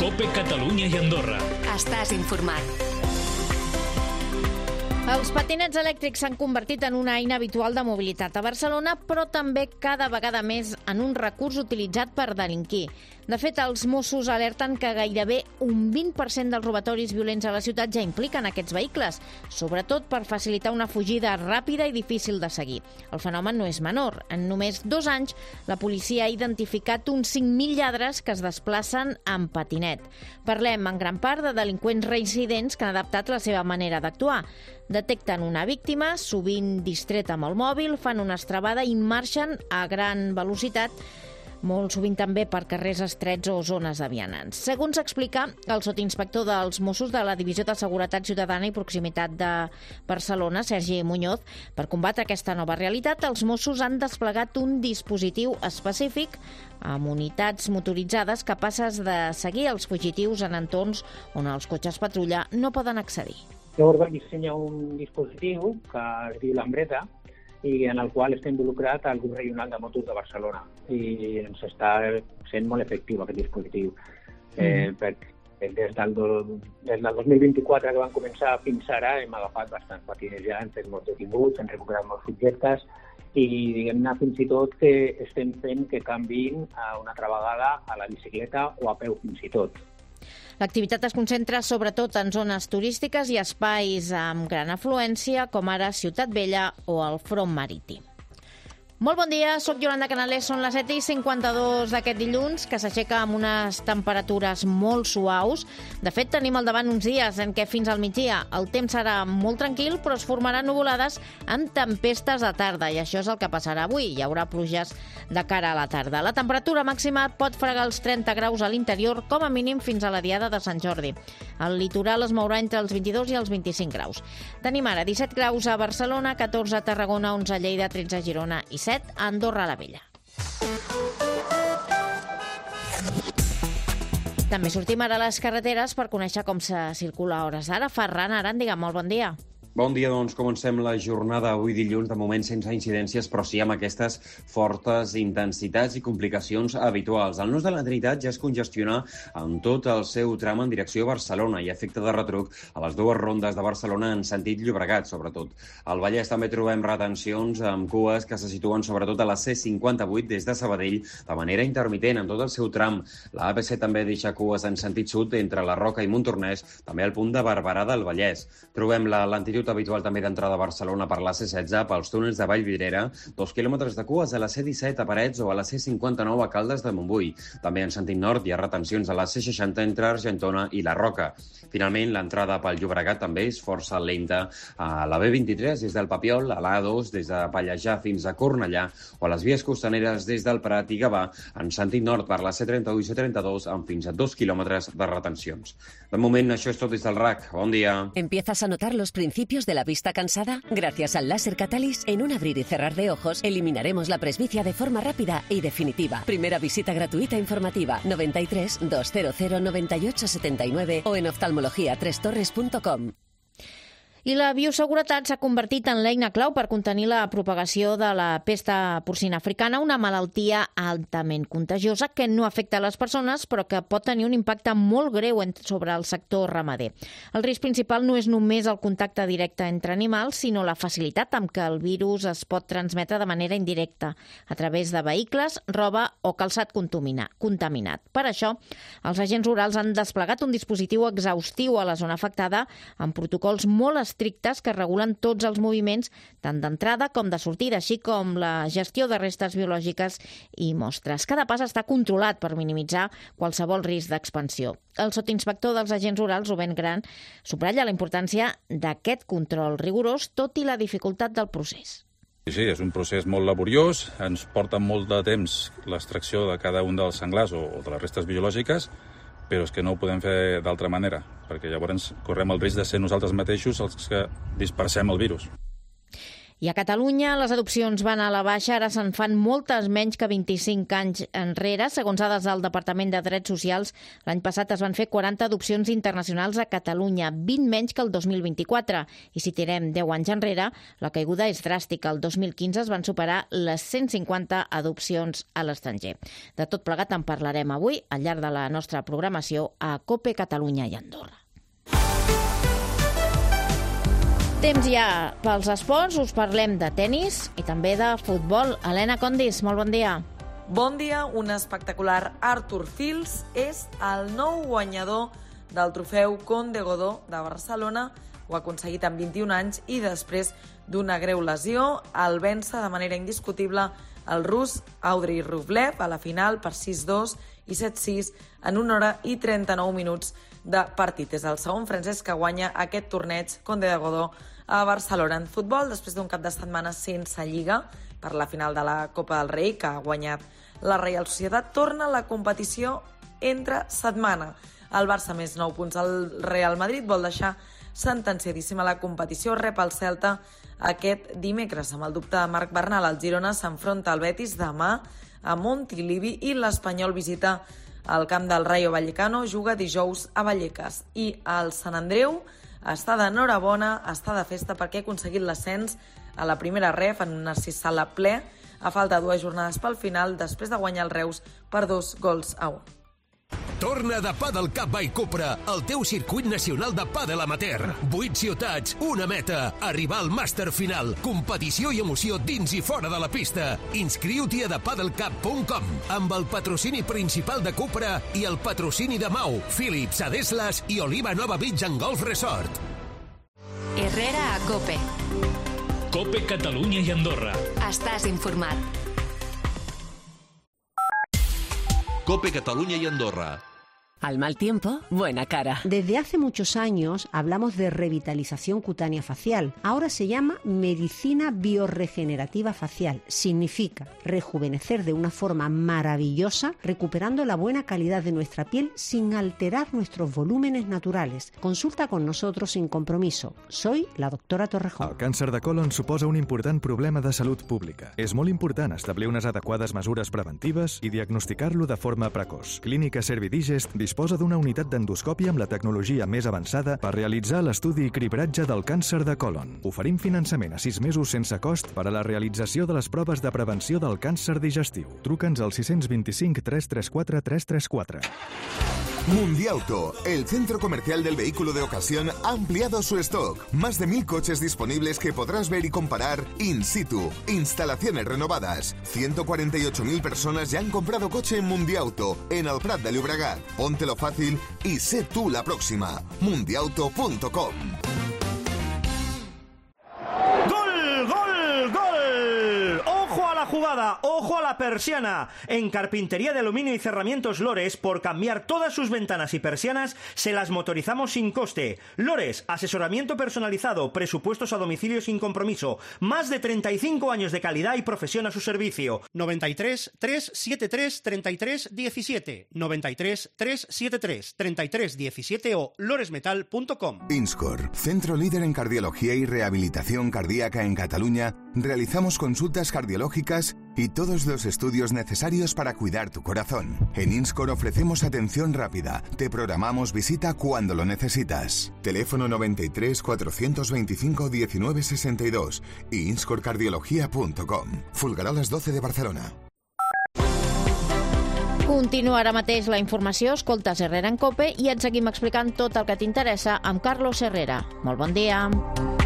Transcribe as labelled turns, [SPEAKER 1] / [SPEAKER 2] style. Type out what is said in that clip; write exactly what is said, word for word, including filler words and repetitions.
[SPEAKER 1] COPE Catalunya i Andorra.
[SPEAKER 2] Estàs informat.
[SPEAKER 3] Els patinets elèctrics s'han convertit en una eina habitual de mobilitat a Barcelona, però també cada vegada més en un recurs utilitzat per delinquir. De fet, els Mossos alerten que gairebé un vint per cent dels robatoris violents a la ciutat ja impliquen aquests vehicles, sobretot per facilitar una fugida ràpida i difícil de seguir. El fenomen no és menor. En només dos anys, la policia ha identificat uns cinc mil lladres que es desplacen amb patinet. Parlem en gran part de delinqüents reincidents que han adaptat la seva manera d'actuar. Detecten una víctima, sovint distreta amb el mòbil, fan una estrabada i marxen a gran velocitat, molt sovint també per carrers estrets o zones de vianants. Segons explica el sotinspector dels Mossos de la Divisió de Seguretat Ciutadana i Proximitat de Barcelona, Sergi Muñoz, per combatre aquesta nova realitat, els Mossos han desplegat un dispositiu específic amb unitats motoritzades capaces de seguir els fugitius en entorns on els cotxes patrulla no poden accedir.
[SPEAKER 4] Llavors va dissenyar un dispositiu que es diu l'Ambreta i en el qual està involucrat el grup regional de motos de Barcelona i ens està sent molt efectiu aquest dispositiu. Mm. Eh, perquè des del, do, des del dos mil vint-i-quatre que van començar fins ara hem agafat bastants patiners ja, hem fet molts detinguts, hem recuperat molts subjectes i diguem-ne fins i tot que estem fent que canviïn a una altra vegada a la bicicleta o a peu fins i tot.
[SPEAKER 3] L'activitat es concentra sobretot en zones turístiques i espais amb gran afluència, com ara Ciutat Vella o el Front Marítim. Molt bon dia, soc Yolanda Canales, són les set i cinquanta-dos d'aquest dilluns, que s'aixeca amb unes temperatures molt suaus. De fet, tenim al davant uns dies en què fins al migdia el temps serà molt tranquil, però es formaran nuvolades amb tempestes de tarda, i això és el que passarà avui. Hi haurà pluges de cara a la tarda. La temperatura màxima pot fregar els trenta graus a l'interior, com a mínim fins a la diada de Sant Jordi. El litoral es mourà entre els vint-i-dos i els vint-i-cinc graus. Tenim ara disset graus a Barcelona, catorze a Tarragona, onze a Lleida, tretze a Girona i set a Andorra la Vella. També sortim ara a les carreteres per conèixer com se circula a hores d'ara. Ferran Aràndiga, molt bon dia.
[SPEAKER 5] Bon dia, doncs comencem la jornada avui dilluns, de moment sense incidències, però sí amb aquestes fortes intensitats i complicacions habituals. El nus de la Trinitat ja es congestiona en tot el seu tram en direcció a Barcelona i efecte de retruc a les dues rondes de Barcelona en sentit Llobregat, sobretot. Al Vallès també trobem retencions amb cues que se situen sobretot a la C cinquanta-vuit des de Sabadell de manera intermitent en tot el seu tram. La A P C també deixa cues en sentit sud entre la Roca i Montornès, també al punt de Barberà del Vallès. Trobem la lentitud habitual també d'entrada a Barcelona per la C setze pels túnels de Vallvidrera, dos quilòmetres de cues a la C disset a Parets o a la C cinquanta-nou a Caldes de Montbui. També en sentit nord hi ha retencions a la C seixanta entre Argentona i la Roca. Finalment, l'entrada pel Llobregat també és força lenta a la B vint-i-tres des del Papiol, a l'A dos des de Pallejà fins a Cornellà o a les vies costaneres des del Prat i Gavà en sentit nord per la C trenta-u i C trenta-dos amb fins a dos quilòmetres de retencions. De moment, això és tot des del R A C. Bon dia.
[SPEAKER 2] ¿Empiezas a notar los principios de la vista cansada? Gracias al láser Catalyst, en un abrir y cerrar de ojos, eliminaremos la presbicia de forma rápida y definitiva. Primera visita gratuita informativa, noventa y tres, doscientos noventa y ocho setenta y nueve o en oftalmología tres torres punto com.
[SPEAKER 3] I la bioseguretat s'ha convertit en l'eina clau per contenir la propagació de la pesta porcina africana, una malaltia altament contagiosa que no afecta a les persones, però que pot tenir un impacte molt greu sobre el sector ramader. El risc principal no és només el contacte directe entre animals, sinó la facilitat amb què el virus es pot transmetre de manera indirecta, a través de vehicles, roba o calçat contaminat. Per això, els agents rurals han desplegat un dispositiu exhaustiu a la zona afectada amb protocols molt estrictes que regulen tots els moviments, tant d'entrada com de sortida, així com la gestió de restes biològiques i mostres. Cada pas està controlat per minimitzar qualsevol risc d'expansió. El sotinspector dels agents rurals, Rubén Gran, subratlla la importància d'aquest control rigorós, tot i la dificultat del procés.
[SPEAKER 6] Sí, és un procés molt laboriós, ens porta molt de temps l'extracció de cada un dels senglars o de les restes biològiques, però és que no ho podem fer d'altra manera, perquè llavors correm el risc de ser nosaltres mateixos els que dispersem el virus.
[SPEAKER 3] I a Catalunya les adopcions van a la baixa, ara se'n fan moltes menys que vint-i-cinc anys enrere. Segons dades del Departament de Drets Socials, l'any passat es van fer quaranta adopcions internacionals a Catalunya, vint menys que el dos mil vint-i-quatre. I si tirem deu anys enrere, la caiguda és dràstica. El dos mil quinze es van superar les cent cinquanta adopcions a l'estranger. De tot plegat en parlarem avui al llarg de la nostra programació a COPE Catalunya i Andorra. Temps ja pels esports, us parlem de tennis i també de futbol. Helena Condis, molt bon dia.
[SPEAKER 1] Bon dia, un espectacular Arthur Fils és el nou guanyador del trofeu Conde Godó de Barcelona. Ho ha aconseguit amb vint-i-un anys i després d'una greu lesió, el vèncer de manera indiscutible el rus Audrey Rublev a la final per sis dos i set sis en una hora i trenta-nou minuts de partit. És el segon francès que guanya aquest torneig Conde de Godó a Barcelona. En futbol, després d'un cap de setmana sense lliga per la final de la Copa del Rei, que ha guanyat la Reial Societat, torna la competició entre setmana. El Barça més nou punts. El Real Madrid vol deixar sentenciadíssima la competició, rep el Celta aquest dimecres. Amb el dubte de Marc Bernal, el Girona s'enfronta al Betis demà a Montilivi i l'Espanyol visita el camp del Rayo Vallecano, juga dijous a Vallecas. I el Sant Andreu està d'enhorabona, està de festa perquè ha aconseguit l'ascens a la primera ref en un Narcís Sala ple a falta de dues jornades pel final després de guanyar el Reus per dos gols a un.
[SPEAKER 7] Torna de Padel Cup by Cupra, el teu circuit nacional de pàdel amateur. Vuit ciutats, una meta, arribar al màster final. Competició i emoció dins i fora de la pista. Inscriu-t'hi a the padel cup punt com amb el patrocini principal de Cupra i el patrocini de Mau, Philips, Adeslas i Oliva Nova Beach and Golf Resort.
[SPEAKER 8] Herrera a COPE.
[SPEAKER 9] COPE Catalunya i Andorra.
[SPEAKER 8] Estàs informat.
[SPEAKER 10] COPE Catalunya y Andorra.
[SPEAKER 2] Al mal tiempo, buena cara.
[SPEAKER 11] Desde hace muchos años hablamos de revitalización cutánea facial. Ahora se llama medicina biorregenerativa facial. Significa rejuvenecer de una forma maravillosa, recuperando la buena calidad de nuestra piel sin alterar nuestros volúmenes naturales. Consulta con nosotros sin compromiso. Soy la doctora Torrejón.
[SPEAKER 12] El càncer de colon suposa un important problema de salut pública. És molt important establir unes adequades mesures preventives i diagnosticar-lo de forma precoç. Clínica Servidigest disposa d'una unitat d'endoscòpia amb la tecnologia més avançada per realitzar l'estudi i cribratge del càncer de colon. Oferim finançament a sis mesos sense cost per a la realització de les proves de prevenció del càncer digestiu. Truca'ns al sis dos cinc, tres tres quatre, tres tres quatre.
[SPEAKER 13] Mundiauto, el centro comercial del vehículo de ocasión, ha ampliado su stock. Más de mil coches disponibles que podrás ver y comparar in situ. Instalaciones renovadas. ciento cuarenta y ocho mil personas ya han comprado coche en Mundiauto, en el Prat de Llobregat. Póntelo fácil y sé tú la próxima. mundiauto punto com.
[SPEAKER 14] ¡Gol, gol, gol! ¡Ojo a la jugada! ¡Ojo a la persiana! En Carpintería de Aluminio y Cerramientos Lores, por cambiar todas sus ventanas y persianas, se las motorizamos sin coste. Lores, asesoramiento personalizado, presupuestos a domicilio sin compromiso. Más de treinta y cinco años de calidad y profesión a su servicio. noventa y tres, trescientos setenta y tres, treinta y tres diecisiete. noventa y tres, trescientos setenta y tres, treinta y tres diecisiete o loresmetal punto com.
[SPEAKER 13] Inscor, centro líder en cardiología y rehabilitación cardíaca en Cataluña. Realizamos consultas cardiológicas y todos los estudios necesarios para cuidar tu corazón. En Inscor ofrecemos atención rápida. Te programamos visita cuando lo necesitas. Teléfono noventa y tres, cuatrocientos veinticinco, diecinueve sesenta y dos y inscor cardiología punto com. Fulgaroles doce de Barcelona.
[SPEAKER 3] Continua ara mateix la informació. Escoltes Herrera en COPE i et seguim explicant tot el que t'interessa amb Carlos Herrera. Molt bon dia.